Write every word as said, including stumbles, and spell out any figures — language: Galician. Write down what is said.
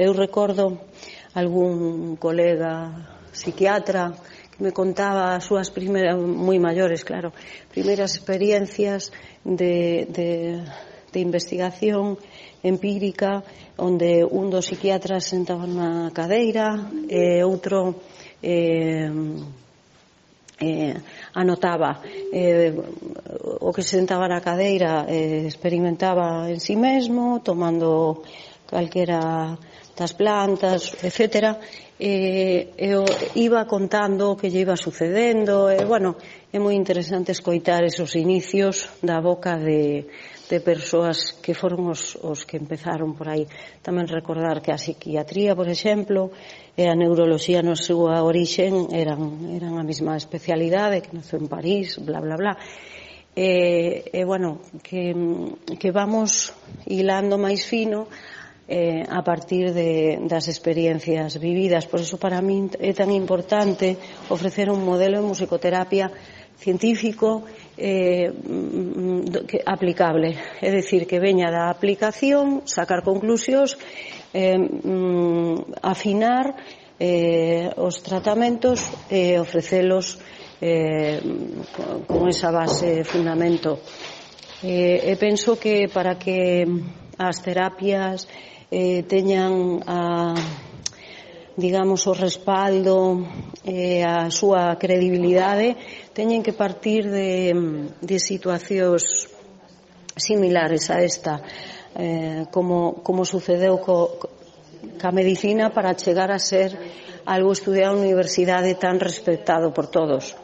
eu recordo algún colega psiquiatra que me contaba as súas primeiras, moi maiores, claro, primeiras experiencias de, de, de investigación empírica, onde un dos psiquiatras sentaba na cadeira e outro eh, eh, anotaba eh, o que se sentaba na cadeira eh, experimentaba en si mesmo tomando calquera das plantas, etcétera, e, e iba contando o que lle iba sucedendo, e, bueno, é moi interesante escoitar esos inicios da boca de, de persoas que foron os, os que empezaron por aí. Tamén recordar que a psiquiatría, por exemplo, e a neuroloxía na súa orixen eran, eran a mesma especialidade, que naceu en París, bla, bla, bla. E, e bueno, que, que vamos hilando máis fino Eh, a partir de, das experiencias vividas. Por eso para min é tan importante ofrecer un modelo de musicoterapia científico eh, que, aplicable, é dicir, que veña da aplicación, sacar conclusións, eh, afinar eh, os tratamentos e ofrecelos eh, con esa base de fundamento. Eh, e penso que para que as terapias eh, teñan a, digamos, o respaldo e eh, a súa credibilidade, teñen que partir de, de situacións similares a esta, eh, como, como sucedeu co, ca medicina para chegar a ser algo estudiado na universidade tan respetado por todos.